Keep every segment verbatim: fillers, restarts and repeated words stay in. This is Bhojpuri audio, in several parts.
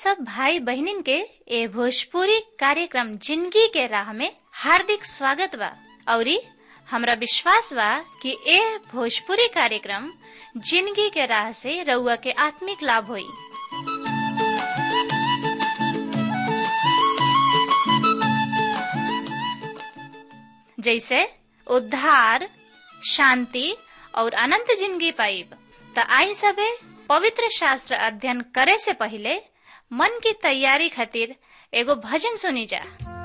सब भाई बहनिन के ए भोजपुरी कार्यक्रम जिंदगी के राह में हार्दिक स्वागत बा। औरी हमरा विश्वास बा कि ए भोजपुरी कार्यक्रम जिंदगी के राह से रउआ के आत्मिक लाभ होई। जैसे उद्धार, शांति और अनंत जिंदगी पाइब। त आई सबे पवित्र शास्त्र अध्ययन करे से पहले मन की तैयारी खातिर एगो भजन सुनी जा।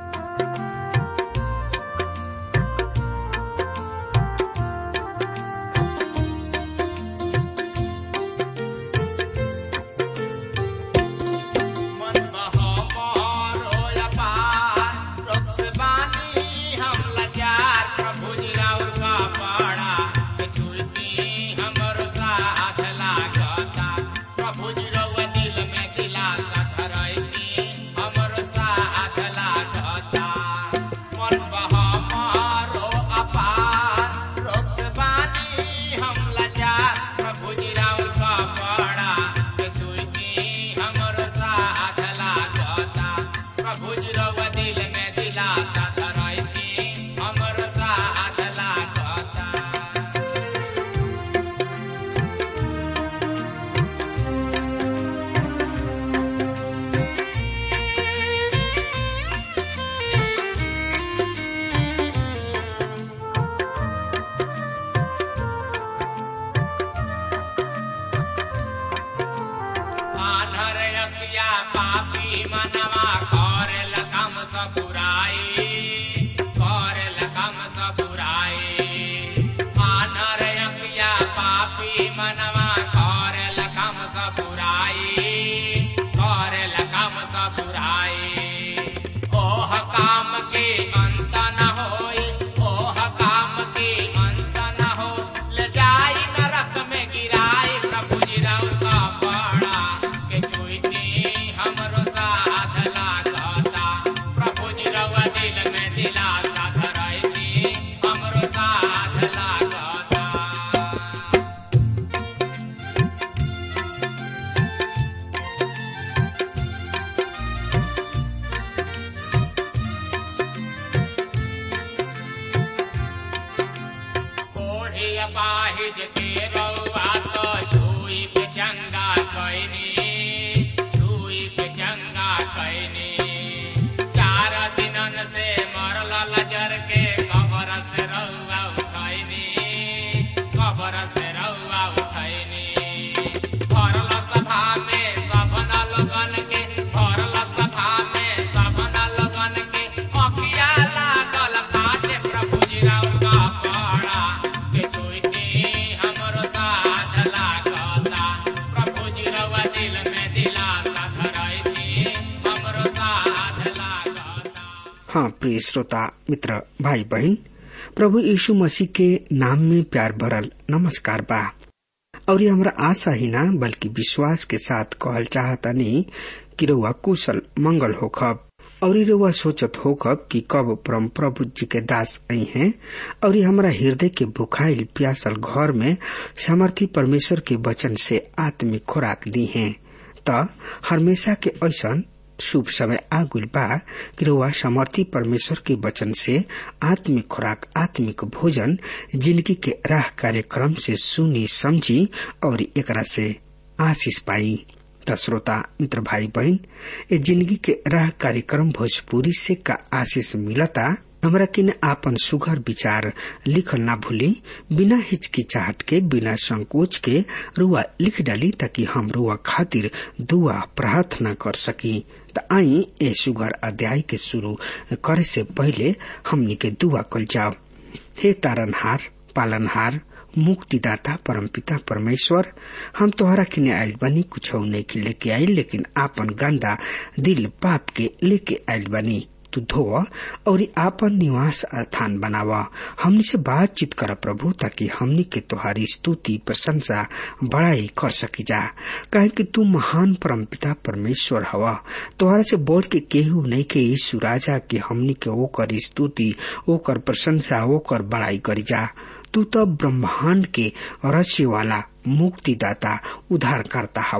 हाँ प्रिय श्रोता मित्र भाई बहन, प्रभु यीशु मसीह के नाम में प्यार भरल नमस्कार बा। और ये हमरा आशा ही ना बल्कि विश्वास के साथ कहल चाहता नहीं कि रउआ कुशल मंगल होखब और रउआ सोचत होखब कि कब परम प्रभु जी के दास आई हैं और ये हमरा हृदय के भुखाइल प्यासल घर में सामर्थी परमेश्वर के वचन से आत्मिक खुराक दी है। त हमेशा के ऐसन शुभ समय आगुल बा कि रउआ समर्थी परमेश्वर के वचन से आत्मिक खुराक, आत्मिक भोजन जिंदगी के राह कार्यक्रम से सुनी समझी और एकरा से आशीष पाई। त श्रोता मित्र भाई बहन, ए जिंदगी के राह कार्यक्रम भोजपुरी से का आशीष मिलता हमरा किने आपन सुघर विचार लिखल ना भूली। बिना हिचकिचाहट के, बिना संकोच के रुआ लिख डाली ताकि हम रुआ खातिर दुआ प्रार्थना कर सकी। त आई ए सुघर अध्याय के शुरू करे से पहले हमनी के दुआ कल जाओ। हे तारनहार, पालनहार, मुक्तिदाता परमपिता परमेश्वर, हम तोहरा किने आयल बनी, कुछ नहीं लेके आयल, लेकिन आपन गंदा दिल पाप के लेके आयल बनी। तू धो और आपन निवास स्थान बनावा। हमनी से बातचीत कर प्रभु, ताकि हमनी के तुम्हारी स्तुति प्रशंसा बड़ाई कर सकी जा। कहे कि तू महान परमपिता परमेश्वर हवा, तुम्हारा से बढ़ के केहू नहीं के यीशु राजा के हमनी के ओकर स्तुति, ओकर प्रशंसा, ओकर बड़ाई करी जा। तू तो ब्रह्मांड के रचे वाला मुक्तिदाता, उद्धार करता हवा।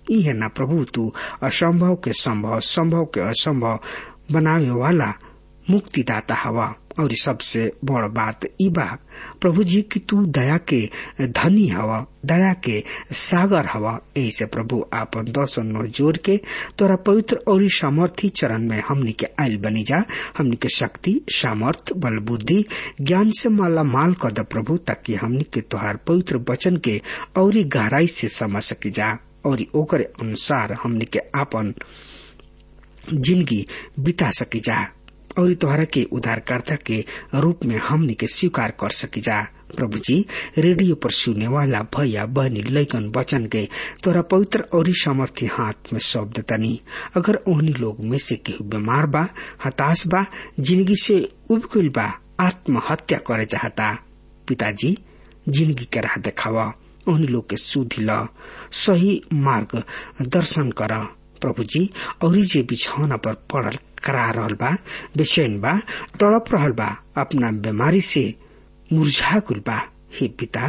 ई है ना प्रभु, तू असंभव के संभव, संभव के असंभव बनावे वाला मुक्तिदाता हवा। और सबसे बड़ बात ई बा प्रभु जी की तू दया के धनी हवा, दया के सागर हवा। ऐसे प्रभु आपन दर्शन नौ जोर के तोरा पवित्र और सामर्थी चरण में हमनी के आयल बनी जा। हमनी के शक्ति, सामर्थ, बल, बुद्धि, ज्ञान से माला माल कर द प्रभु, ताकि हमनी के तोहार पवित्र वचन के और गहराई से समझ सकी जा और ओकरे अनुसार हमनी के आपन जिंदगी बिता सकी जा और तोहरा के उद्धारकर्ता के रूप में हमनी के स्वीकार कर सकी जा। प्रभु जी, रेडियो पर सुने वाला भैया बहनी लैकन वचन के तोरा पवित्र और सामर्थ्य हाथ में सौंप देतनी। अगर ओहनी लोग में से केहू बीमार बा, हताश बा, जिंदगी से उब गइल बा, आत्महत्या करे चाहता, पिताजी जिंदगी के राह देखावा, ओहनी लोग के सुधि ल, सही मार्ग दर्शन कर प्रभु जी। और जे बिछौना पर पड़ल करा रहल बा, बेचैन बा, तड़प रहल बा, अपना बीमारी से मुरझा गुल बा, हे पिता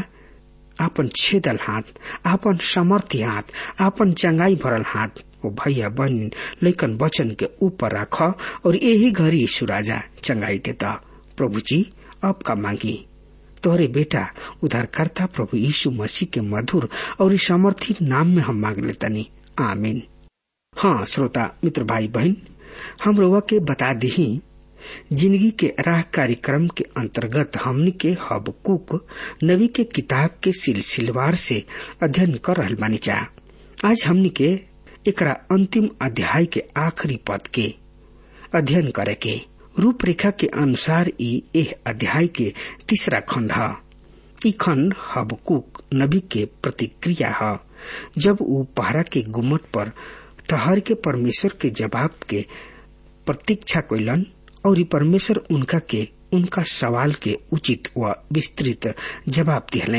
आपन छेदल हाथ, आपन सामर्थ्य हाथ, आपन चंगाई भरल हाथ ओ भैया बहन लैकन वचन के ऊपर रख और यही घड़ी यीशु राजा चंगाई देता। प्रभु जी अब का मांगी तोहरे बेटा उद्धारकर्ता प्रभु यीशु मसीह के मधुर और सामर्थी नाम में हम मांग लेतनी, आमीन। हाँ श्रोता मित्र भाई बहन, हम रोवा के बता दी जिंदगी के राह कार्यक्रम के अंतर्गत हमनी के हबक्कूक नबी के किताब के सिलसिलेवार से अध्ययन कर रहल बानी जा। आज हमनी के एकरा अंतिम अध्याय के आखिरी पद के अध्ययन करे के रूपरेखा के अनुसार ई एह अध्याय के तीसरा खंड है। ई खंड हबक्कूक नबी के प्रतिक्रिया है, जब वो पहरा के गुम्मट पर ठहर के परमेश्वर के जवाब के प्रतीक्षा कइलन और परमेश्वर उनका के उनका सवाल के उचित व विस्तृत जवाब दिहले।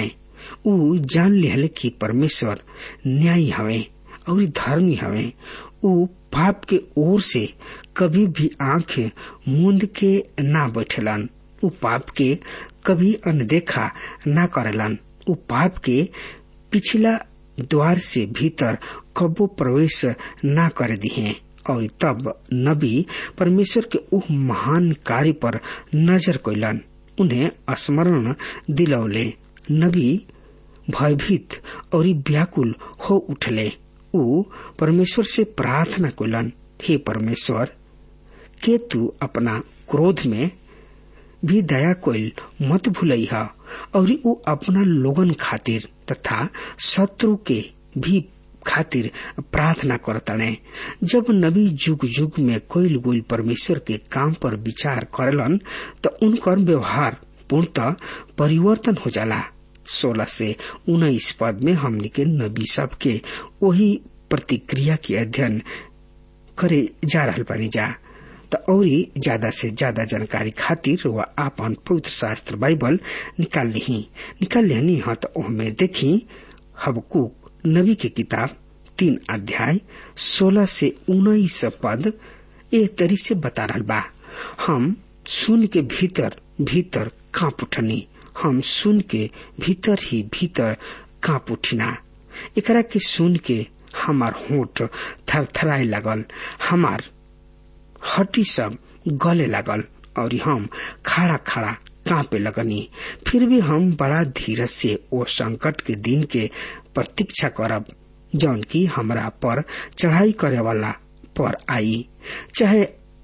ऊ जान लिहले कि परमेश्वर न्यायी हवे और धर्मी हवे। ऊ पाप के ओर से कभी भी आंख मूंद के ना बैठलन। ऊ पाप के कभी अनदेखा ना करेलन। ऊ पाप के पिछला द्वार से भीतर कबो प्रवेश ना कर दिए। और तब नबी परमेश्वर के उह महान कार्य पर नजर कइलन, उन्हें स्मरण दिलौले। नबी भयभीत और व्याकुल हो उठले। ऊ परमेश्वर से प्रार्थना कइलन, हे परमेश्वर, के तू अपना क्रोध में भी दया कोइल मत भूलइहा और ऊ अपना लोगन खातिर तथा शत्रु के भी खातिर प्रार्थना करतने। जब नबी जुग जुग में कोइल गोइल परमेश्वर के काम पर विचार करलन तो उनकर व्यवहार पूर्णतः परिवर्तन हो जाला। सोलह से उन्नीस पद में हमने के नबी सब के वही प्रतिक्रिया के अध्ययन करे जा रहल बानी जा। तो और ज्यादा से ज्यादा जानकारी खातिर वह आपन पवित्र शास्त्र बाइबल निकाल ली निकाल लेनी हाँ। तो ओहमे देखी हबक्कूक नबी की किताब तीन अध्याय सोलह से उन्नीस पद एक तरी से बता रहल बा। हम सुन के भीतर भीतर कांप उठनी, हम सुन के भीतर ही भीतर कांप उठिना। एकरा के सुन के हमार होंठ थरथराए लगल, हमार हड्डी सब गले लगल और हम खड़ा खड़ा कांपे लगनी। फिर भी हम बड़ा धीरज से वो संकट के दिन के प्रतीक्षा करब जौन की हमरा पर चढ़ाई करे वाला पर आई। चाहे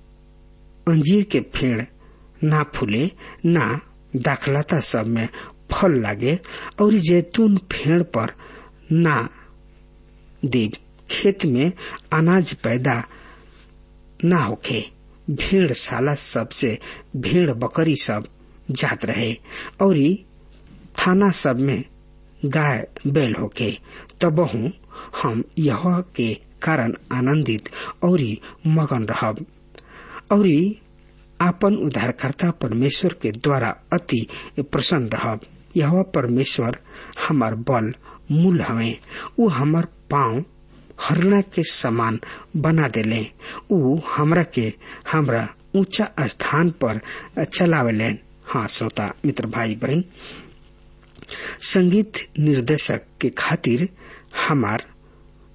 अंजीर के पेड़ ना फूले, ना दाखलता सब में फल लागे और जैतून पेड़ पर ना दे, खेत में अनाज पैदा ना होखे, भेड़ साला सब से भेड़ बकरी सब जात रहे और थाना सब में गाय बैल होके, तबहू हम यहोवा के कारण आनंदित और मगन रहब और आपन उद्धारकर्ता परमेश्वर के द्वारा अति प्रसन्न रहब। यहोवा परमेश्वर हमार बल मूल हवे, ऊ हमार पांव हरना के समान बना देले। ऊ हमरा के हमरा ऊंचा स्थान पर चलावेले। हाँ श्रोता मित्र भाई बहन, संगीत निर्देशक के खातिर हमार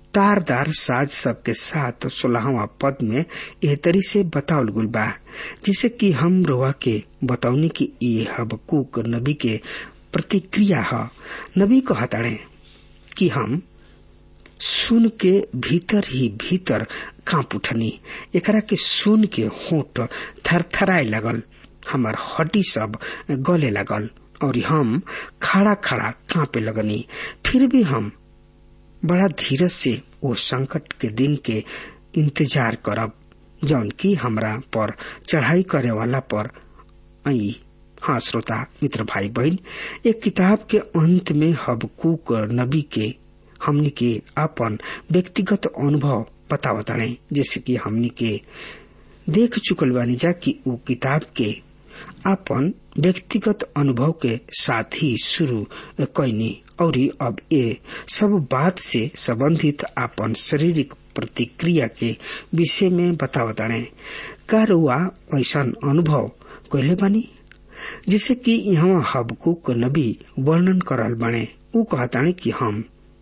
तारदार साज सबके साथ सोलहवा पद में एह तरी से बतावल गुल बा, जिसे कि हम रोआ के बतावनी की ये हबक्कूक नबी के प्रतिक्रिया है। नबी को हताड़े कि हम सुन के भीतर ही भीतर कांप उठनी, एकरा के सुन के होंठ थरथराए लगल, हमार हड्डी सब गले लगल और हम खड़ा खड़ा कांपे लगनी। फिर भी हम बड़ा धीरज से वो संकट के दिन के इंतजार करब जौन की हमरा पर चढ़ाई करे वाला पर आई। हाँ श्रोता मित्र भाई बहन, एक किताब के अंत में हबक्कूक नबी के हमनी के अपन व्यक्तिगत अनुभव बतावत रहे, जैसे कि हमनी के देख चुकल बानी जा कि वो किताब के अपन व्यक्तिगत अनुभव के साथ ही शुरू कैनी और अब ये सब बात से संबंधित अपन शारीरिक प्रतिक्रिया के विषय में बतावत रहे। का रुआ ऐसा अनुभव कैले बानी जिसे कि यहाँ हबक्कूक नबी वर्णन करल बने। ऊ कहतानी कि हम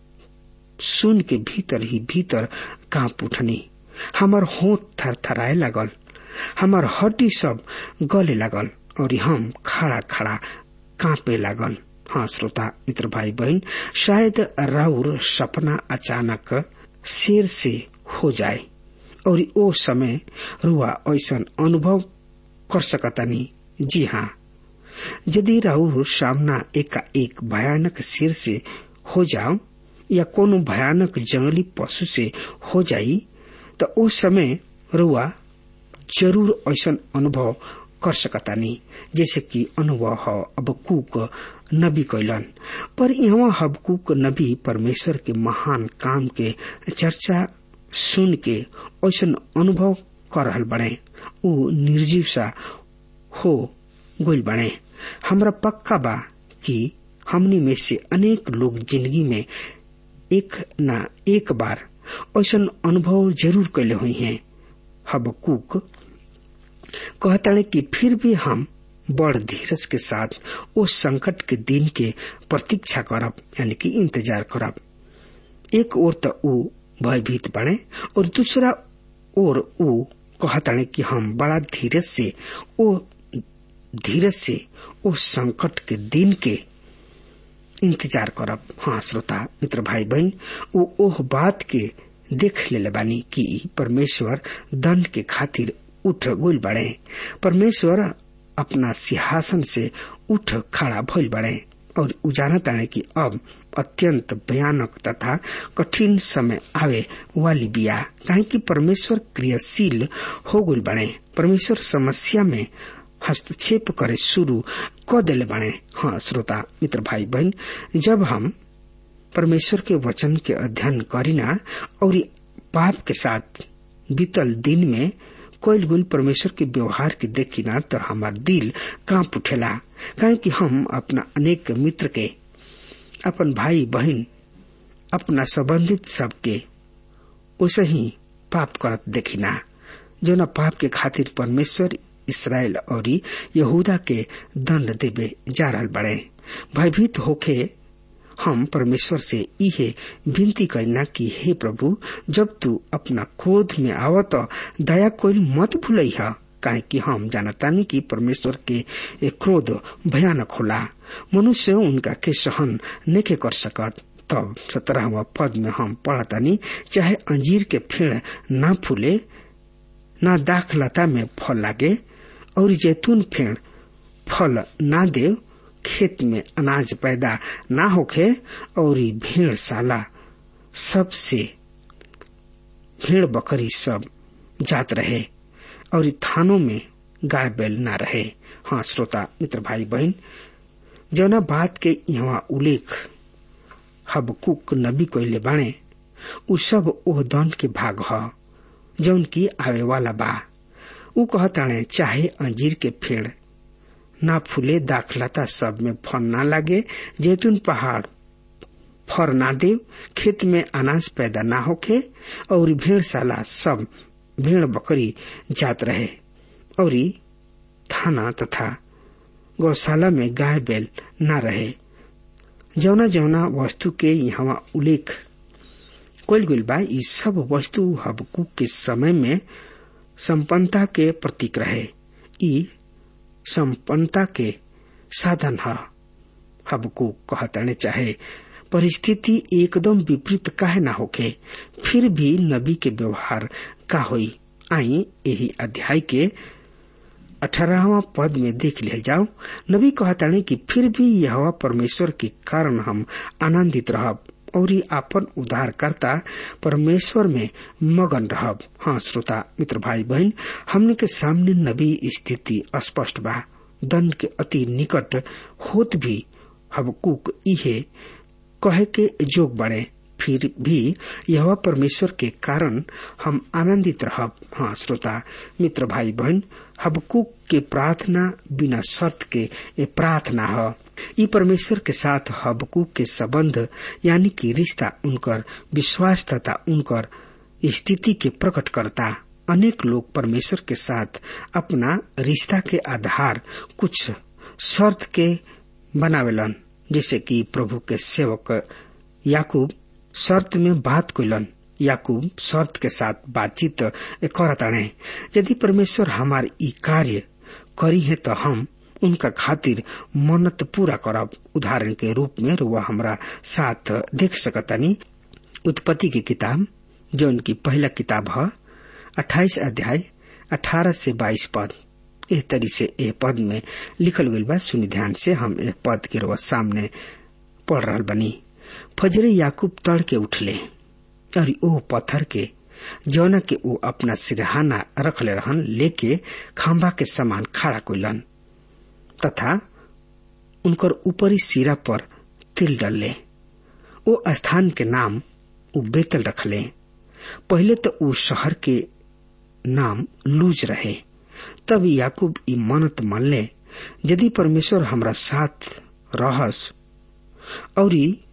सुन के भीतर ही भीतर कांप उठनी, हमार होंठ थरथराए लगल, हमार हड्डी सब गले लगल और हम खड़ा खड़ा कांपे लगल। हाँ श्रोता मित्र भाई बहन, शायद राउर सपना अचानक शेर से हो जाए और ओ समय रुआ ऐसा अनुभव कर सकतानी। जी हाँ, यदि राउर सामना एका एक भयानक शेर से हो जाओ या कोनो भयानक जंगली पशु से हो जाई तो उस समय रुआ जरूर ऐसा अनुभव कर सकतानी जैसे कि अनुभव हो हबक्कूक नबी कैलन। पर यहाँ हबक्कूक नबी परमेश्वर के महान काम के चर्चा सुन के ऐसा अनुभव कर रहल बने, ऊ निर्जीव सा हो गइल बने। हमरा पक्का बा कि हमनी में से अनेक लोग जिंदगी में एक न एक बार ऐसा अनुभव जरूर कैले हुई हैं। हबक्कूक कहता कि फिर भी हम बड़ धीरज के साथ उस संकट के दिन के प्रतीक्षा करब, यानी कि इंतजार करब। एक ओर तो ऊ भयभीत बने और दूसरा ओर ऊ कहता कि हम बड़ा धीरज से ओ धीरज से उस संकट के दिन के इंतजार करब। हाँ श्रोता मित्र भाई बहन, वो ओह बात के देख ले बानी कि परमेश्वर दंड के खातिर उठ गइल बड़े। परमेश्वर अपना सिंहासन से उठ खड़ा भइल बड़े और उजानता है कि अब अत्यंत भयानक तथा कठिन समय आवे वाली बिया, काहे कि परमेश्वर क्रियाशील हो गइल बड़े। परमेश्वर समस्या में हस्तक्षेप करे शुरू क दिले बने। हाँ श्रोता मित्र भाई बहन, जब हम परमेश्वर के वचन के अध्ययन करीना और पाप के साथ बीतल दिन में कोई गुल परमेश्वर के व्यवहार के देखिना तो हमार दिल कांप उठेला, काहे कि हम अपना अनेक मित्र के, अपन भाई बहन, अपना संबंधित सबके उसे ही पाप करत देखिना, जो न पाप के खातिर परमेश्वर इसराइल और यहूदा के दंड देवे जा रहल बड़े। भयभीत होके हम परमेश्वर से इहे विनती करना कि हे प्रभु, जब तू अपना क्रोध में आवत दया कोई मत भूलइहा, काहे कि हम जानतानी कि परमेश्वर के क्रोध भयानक होला, मनुष्य उनका के सहन नहीं कर सकत। तब सत्रहवा पद में हम पढ़तानी, चाहे अंजीर के पेड़ ना फूले, ना दाख लता में फल लागे और जैतून पेड़ फल ना दे, खेत में अनाज पैदा ना होखे और भेड़ साला सब से भेड़ बकरी सब जात रहे और थानों में गाय बैल ना रहे। हाँ श्रोता मित्र भाई बहन, जौना बात के यहाँ उल्लेख हबक्कूक नबी कइले बाणे, उ सब ओह दंड के भाग ह जौन की आवे वाला बा। उ कहताणे, चाहे अंजीर के पेड़ ना फूले, दाखलता सब में फल ना लागे, जैतून पहाड़ फर ना दे, खेत में अनाज पैदा ना होखे और भेड़शाला सब भेड़ बकरी जात रहे और थाना तथा गौशाला में गाय बैल ना रहे। जौना जौना वस्तु के यहाँ उल्लेख कोल गुल बा। ई सब वस्तु हबकुक के समय में संपन्नता के प्रतीक रहे। ई संपन्नता के साधन है। हबकुक कहतने चाहे परिस्थिति एकदम विपरीत काहे ना होके, फिर भी नबी के व्यवहार का होई। आई यही अध्याय के अठारहवां पद में देख ले जाओ। नबी कहताने कि फिर भी यहोवा परमेश्वर के कारण हम आनंदित रहब और आपन उद्धारकर्ता परमेश्वर में मगन रहब। हाँ श्रोता मित्र भाई बहन, हमने के सामने नबी स्थिति स्पष्ट बा। दंड के अति निकट होत भी हबकुक इहे कहे के जोग बड़े, फिर भी यहोवा परमेश्वर के कारण हम आनंदित रहब। हाँ श्रोता मित्र भाई बहन, हबकुक के प्रार्थना बिना शर्त के ये प्रार्थना है। ये परमेश्वर के साथ हबकुक के संबंध यानी कि रिश्ता, उनकर विश्वास तथा उनकर स्थिति के प्रकट करता। अनेक लोग परमेश्वर के साथ अपना रिश्ता के आधार कुछ शर्त के बनावेलन, जैसे कि प्रभु के सेवक याकूब शर्त में बात कोइलन। याकूब शर्त के साथ बातचीत करताने, यदि परमेश्वर हमार ई कार्य करी है तो हम उनका खातिर मन्नत पूरा करब। उदाहरण के रूप में रुआ हमरा साथ देख सकतानी उत्पत्ति की किताब, जो उनकी पहला किताब है, अट्ठाईस अध्याय अठारह से बाईस पद। इस तरी से ए पद में लिखल गई बा। सुनी ध्यान से, हम ए पद के रुआ सामने पढ़ रहा बनी। फजरे याकूब तड़के उठले और ओ पत्थर के जौना के वो अपना सिरहाना रखले रहन लेके खंभा के समान खड़ा कोइलन तथा उनकर ऊपरी सिरा पर तिल डलले। ओ स्थान के नाम उ बेतल रखले। पहले तो उ शहर के नाम लूज रहे। तब याकूब ई मनत मनले, यदि परमेश्वर हमरा साथ रहस और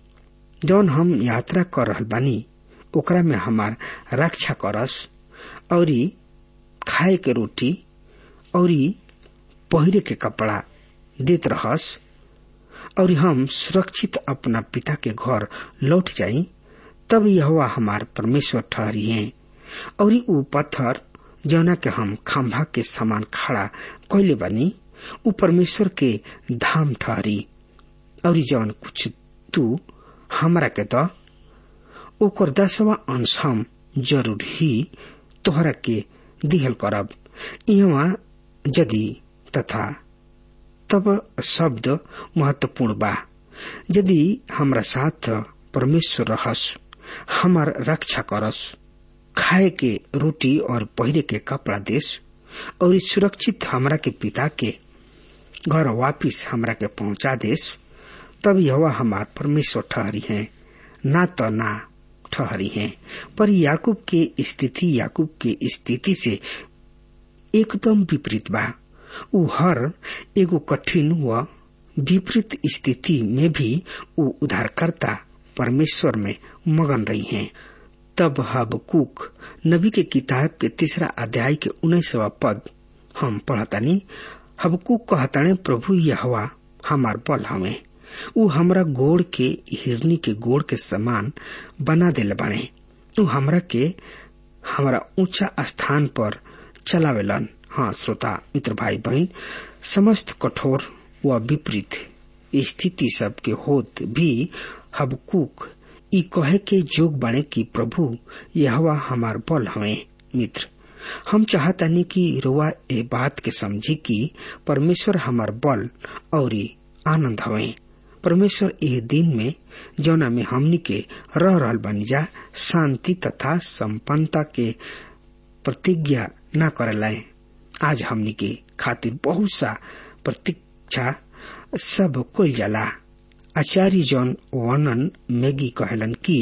जौन हम यात्रा कर रहल बानी ओकरा में हमार रक्षा करस और खाए के रोटी और पहिरे के कपड़ा देत रहस और हम सुरक्षित अपना पिता के घर लौट जाई, तब यहोवा हमार परमेश्वर ठहरी है। और उ पत्थर जौना के हम खंभा के समान खड़ा कोइले बानी उ परमेश्वर के धाम ठहरी। और जौन कुछ तू हमरा के द ओकर दसवा अंश हम जरूर ही तोहरा के दिहल करब। यहाँ यदि तथा तब शब्द महत्वपूर्ण बा। यदि हमरा साथ परमेश्वर रहस, हमार रक्षा करस, खाए के रोटी और पहिरे के कपड़ा देस और सुरक्षित हमरा के पिता के घर वापिस हमरा के पहुंचा देस, तब यहोवा हमार परमेश्वर ठहरी है, ना तो ना ठहरी है। पर याकूब के स्थिति याकूब के स्थिति से एकदम विपरीत बा। उ हर एगो कठिन व विपरीत स्थिति में भी उ उद्धारकर्ता परमेश्वर में मगन रही हैं। तब हबकुक नबी के किताब के तीसरा अध्याय के उन्नीसवा पद हम पढ़तानी। हबकुक कहताने, प्रभु यहोवा हमार बल हमें, उ हमरा गोड़ के हिरनी के गोड़ के समान बना देले बाणे। उ हमरा के हमरा ऊंचा स्थान पर चलावेलन। हाँ श्रोता मित्र भाई बहन, समस्त कठोर व विपरीत स्थिति सब के होत भी हबकुक ई कहे के जोग बाणे कि प्रभु यहोवा हमार बल हमें। मित्र, हम चाहतानी कि रुआ ए बात के समझी कि परमेश्वर हमार बल और आनंद हवे। परमेश्वर ए दिन में जौना में हमनी के रह रहल बनी जा शांति तथा संपन्नता के प्रतिज्ञा न करलाए। आज हमनी के खातिर बहुत सा प्रतीक्षा सब कोल जाला। आचार्य जॉन वर्नन मैगी कहलन कि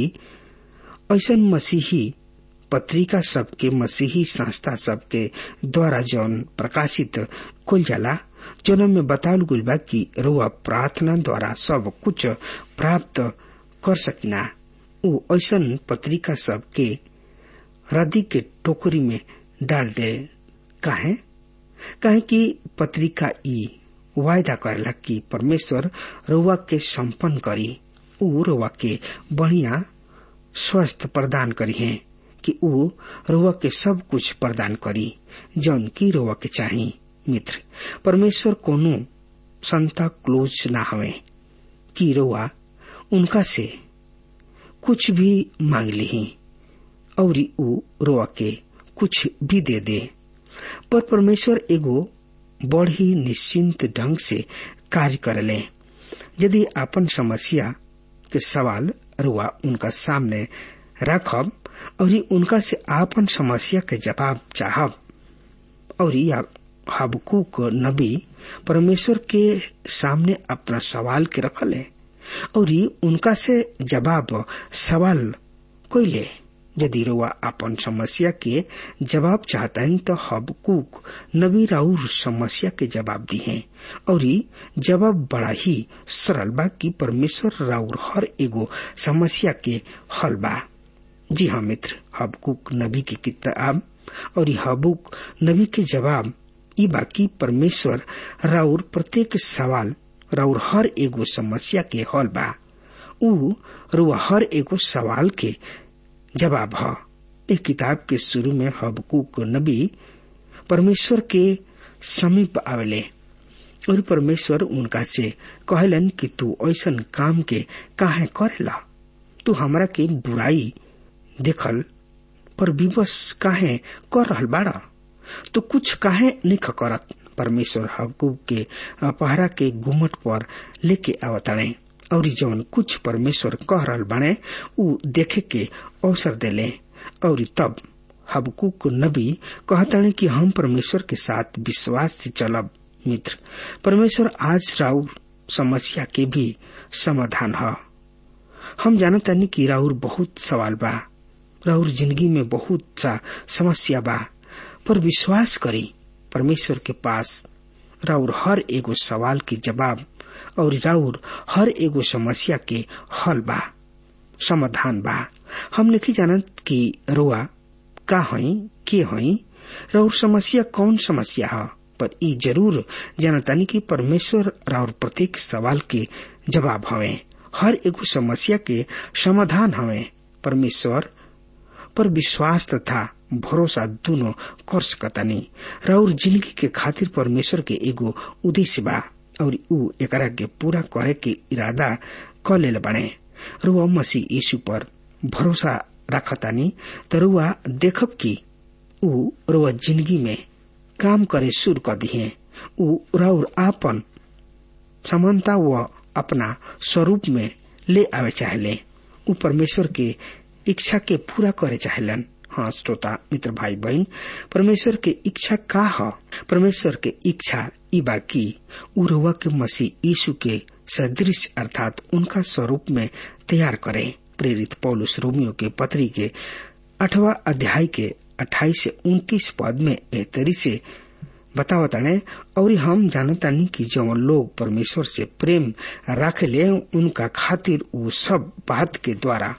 ऐसन मसीही पत्रिका सबके मसीही संस्था सबके द्वारा जौन प्रकाशित कोल जाला, जौन में बतावल गइल बा कि रुआ प्रार्थना द्वारा सब कुछ प्राप्त कर सकिना। उ ऐसन पत्रिका सबके रद्दी के टोकरी में डाल दे। काहे काहे कि पत्रिका ई वायदा करेला कि परमेश्वर रुआ के संपन्न करी। उ रुआ के बढ़िया स्वस्थ प्रदान करी है कि ऊ रोवा के सब कुछ प्रदान करी जौन की रोवा के चाही। मित्र, परमेश्वर कोनो संता क्लोज ना हवे कि रोवा उनका से कुछ भी मांग ली और ऊ रोवा के कुछ भी दे दे, पर परमेश्वर एगो बड़ ही निश्चिंत ढंग से कार्य करले। यदि अपन समस्या के सवाल रुआ उनका सामने रखब और उनका से आपन समस्या के जवाब चाहब और हबक्कूक नबी परमेश्वर के सामने अपना सवाल के रखले और उनका से जवाब सवाल कोई ले। यदि रुआ अपन समस्या के जवाब चाहता है तो हबक्कूक नबी राउर समस्या के जवाब दी है और जवाब बड़ा ही सरल बा कि परमेश्वर राउर हर एगो समस्या के हल बा। जी हाँ मित्र, हबक्कूक नबी की किताब और हबक्कूक नबी के जवाब ई बाकी परमेश्वर राउर प्रत्येक सवाल राउर हर एगो समस्या के हल बा। ऊ रुआ हर एगो सवाल के जवाब है। एक किताब के शुरू में हबक्कूक नबी परमेश्वर के समीप आवेले और परमेश्वर उनका से कहलन कि तू ऐसन काम के काहे करेला, तू हमरा के बुराई देखल पर विवश काहे कर रहल बाड़ा, तो कुछ काहे नहीं करत। परमेश्वर हबक्कूक के पहरा के गुम्मट पर लेके आवताड़े और जौन कुछ परमेश्वर कह रहल बाणे ऊ देखे के अवसर देले और तब हबक्कूक नबी कहताड़े कि हम परमेश्वर के साथ विश्वास से चलब। मित्र, परमेश्वर आज राउर समस्या के भी समाधान है। हम जानतानी कि राउर बहुत सवाल बा, राउर जिंदगी में बहुत सा समस्या बा, पर विश्वास करी परमेश्वर के पास राउर हर एगो सवाल के जवाब और राउर हर एगो समस्या के हल बा, समाधान बा। हम नहीं जानत कि रोआ का हई के हई, राउर समस्या कौन समस्या है, पर ई जरूर जानतानी कि परमेश्वर राउर प्रत्येक सवाल के जवाब हवे, हर एगो समस्या के समाधान हवे। परमेश्वर पर विश्वास तथा भरोसा दोनों कर सकतानी। राउर जिंदगी के खातिर परमेश्वर के एगो उद्देश्य बा और ऊ एकरा के पूरा करे के इरादा क लेल बने। रुआ मसीह यीशु पर भरोसा रखतानी तो रुआ देखब कि ऊ रुआ जिंदगी में काम करे शुरू कर दिए। ऊ राउर आपन समानता व अपना स्वरूप में ले आवे चाहले। ऊ परमेश्वर के इच्छा के पूरा करे चाहलन। हाँ श्रोता मित्र भाई बहन, परमेश्वर के इच्छा का है? परमेश्वर के इच्छा ई बाकी ऊ रउआ के मसीह यीशु के सदृश अर्थात उनका स्वरूप में तैयार करे। प्रेरित पौलुस रोमियो के पत्री के आठवां अध्याय के अट्ठाईस से उनतीस पद में एह तरी से बतावताने, और हम जानतानी कि जो लोग परमेश्वर से प्रेम राखेले उनका खातिर वो सब बात के द्वारा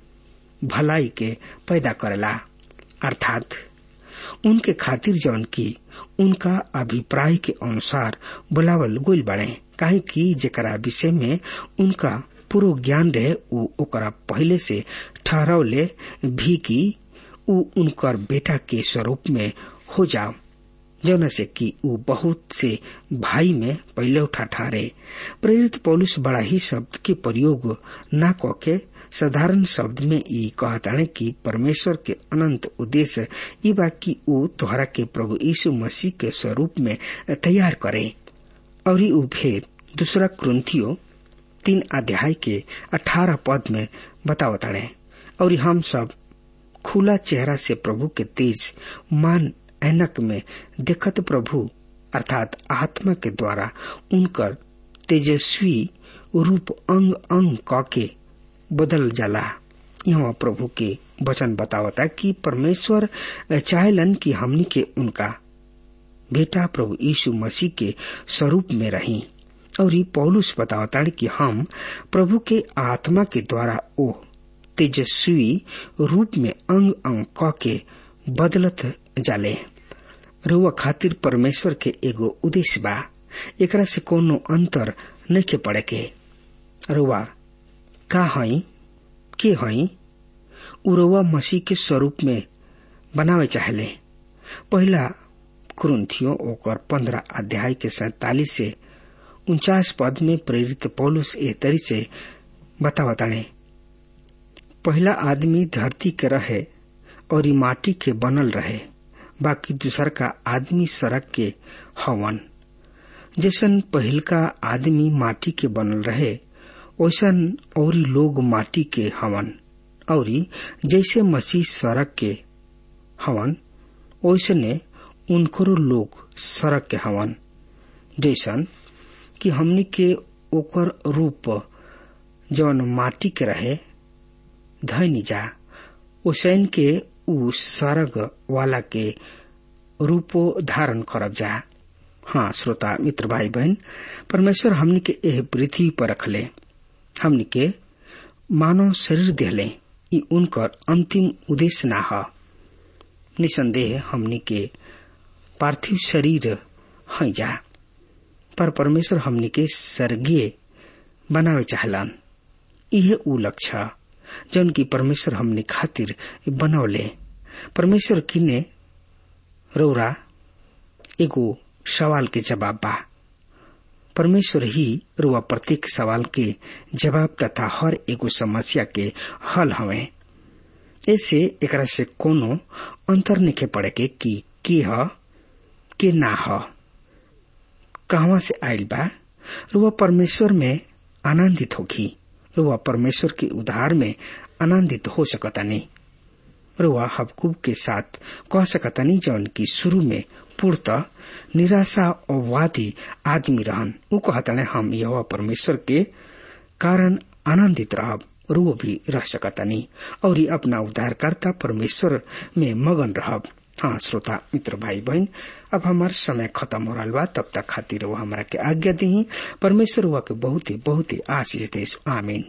भलाई के पैदा करेला, अर्थात उनके खातिर जौन की उनका अभिप्राय के अनुसार बुलावल गोइल बड़े। काहे कि जेकरा विषय में उनका पूर्व ज्ञान रहे उ ओकरा पहले से ठहरावले भी कि उ उनकर बेटा के स्वरूप में हो जाओ, जौन से कि उ बहुत से भाई में पहले उठा ठहरे। प्रेरित पौलुस बड़ा ही शब्द के प्रयोग न करके साधारण शब्द में ई कहताने कि परमेश्वर के अनंत उद्देश्य ई बा कि ऊ तोहरा के प्रभु यीशु मसीह के स्वरूप में तैयार करे। और ऊ फिर दूसरा कुरिन्थियों तीन अध्याय के अठारह पद में बतावताने, और हम सब खुला चेहरा से प्रभु के तेज मान ऐनक में देखत प्रभु अर्थात आत्मा के द्वारा उनकर तेजस्वी रूप अंग अंग के बदल जाला। यहाँ प्रभु के वचन बतावता कि परमेश्वर चाहेलन कि हमनी के उनका बेटा प्रभु यीशु मसीह के स्वरूप में रही। और ये पौलुस बतावता कि हम प्रभु के आत्मा के द्वारा ओ तेजस्वी रूप में अंग अंग क के बदलत जाले। रुआ खातिर परमेश्वर के एगो उद्देश्य बा, एकरा से कोनो अंतर नहीं के पड़े के। रुआ का हई के हई उरवा मसीह के स्वरूप में बनावे चाहले। पहला कुरिन्थियों ओकर पंद्रह अध्याय के सैतालीस से उनचास पद में प्रेरित पौलुस ए तरी से बतावताने, पहला आदमी धरती के रहे और माटी के बनल रहे, बाकी दूसर का आदमी सड़क के हवन। जैसन पहिलका आदमी माटी के बनल रहे, वैसन और लोग माटी के हवन, और जैसे मसीह सड़क के हवन वैसने उनकरो लोग सड़क के हवन। जैसन कि हमनी के ओकर रूप जौन माटी के रहे धैनी जा, ओसैन के उ सरग वाला के रूपो धारण करब जा। हाँ श्रोता मित्र भाई बहन, परमेश्वर हमनी के एह पृथ्वी पर रखले, हमनी के मानव शरीर देहले। ई उनकर अंतिम उद्देश्य ना ह। निसंदेह हमनी के पार्थिव शरीर है जा, पर परमेश्वर हमनी के स्वर्गीय बनावे चाहलन। इहे उ लक्ष्य जौन की परमेश्वर हमनी खातिर बनौले। परमेश्वर किने रौरा एगो सवाल के जवाब बा। परमेश्वर ही रुआ प्रत्येक सवाल के जवाब तथा हर एगो समस्या के हल हवे। ऐसे एकरा से कोनो अंतर नहीं पड़े के कि के ह के ना ह, कहवा से आइल बा। रुआ परमेश्वर में आनंदित होगी, रुआ परमेश्वर के उद्धार में आनंदित हो सकतानी। रुआ हबकुब के साथ कह सकतानी जौन की शुरू में पूर्णतः निराशा और वादी आदमी रहन। उ कहताने हम यहोवा परमेश्वर के कारण आनंदित रहब, रुओ भी रह सकतानी और ही अपना उद्धारकर्ता परमेश्वर में मगन रहब। हाँ श्रोता मित्र भाई बहन, अब हमार समय खत्म हो रहा बा। तब तक खातिर वो हमारा के आज्ञा दी। परमेश्वर हुआ के बहुत ही बहुत ही आशीष दे। आमीन।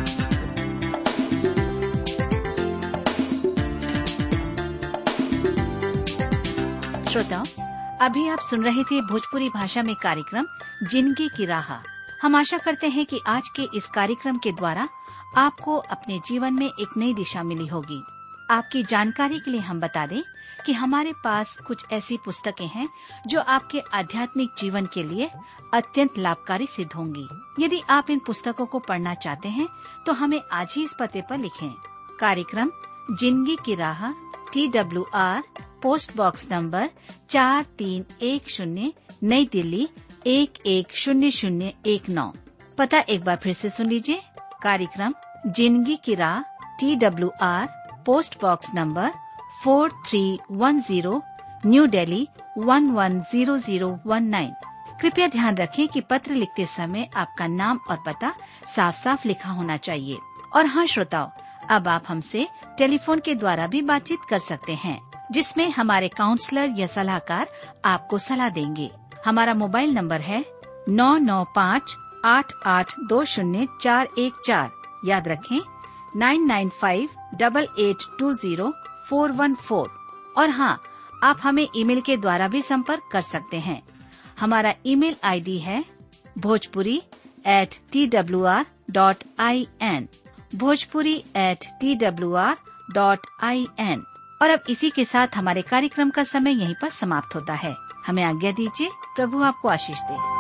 श्रोताओ, अभी आप सुन रहे थे भोजपुरी भाषा में कार्यक्रम जिंदगी की राह। हम आशा करते हैं कि आज के इस कार्यक्रम के द्वारा आपको अपने जीवन में एक नई दिशा मिली होगी। आपकी जानकारी के लिए हम बता दें कि हमारे पास कुछ ऐसी पुस्तकें हैं जो आपके आध्यात्मिक जीवन के लिए अत्यंत लाभकारी सिद्ध होंगी। यदि आप इन पुस्तकों को पढ़ना चाहते हैं तो हमें आज ही इस पते पर लिखें। कार्यक्रम जिंदगी की राह, T W R, post box number चार तीन एक शून्य, नई दिल्ली एक एक शून्य शून्य एक नौ। पता एक बार फिर से सुन लीजिए। कार्यक्रम जिंदगी की राह, T W R, post box number four three one zero, New Delhi one one zero zero one nine. कृपया ध्यान रखें कि पत्र लिखते समय आपका नाम और पता साफ साफ लिखा होना चाहिए। और हाँ श्रोताओ, अब आप हमसे टेलीफोन के द्वारा भी बातचीत कर सकते हैं, जिसमें हमारे काउंसलर या सलाहकार आपको सलाह देंगे। हमारा मोबाइल नंबर है नौ नौ पाँच आठ आठ दो शून्य चार एक चार। याद रखें nine nine five double eight two zero four one four. और हाँ, आप हमें ईमेल के द्वारा भी संपर्क कर सकते हैं। हमारा ईमेल आईडी है Bhojpuri at T W R dot I N, Bhojpuri at T W R dot I N. और अब इसी के साथ हमारे कार्यक्रम का समय यहीं पर समाप्त होता है। हमें आज्ञा दीजिए। प्रभु आपको आशीष दे।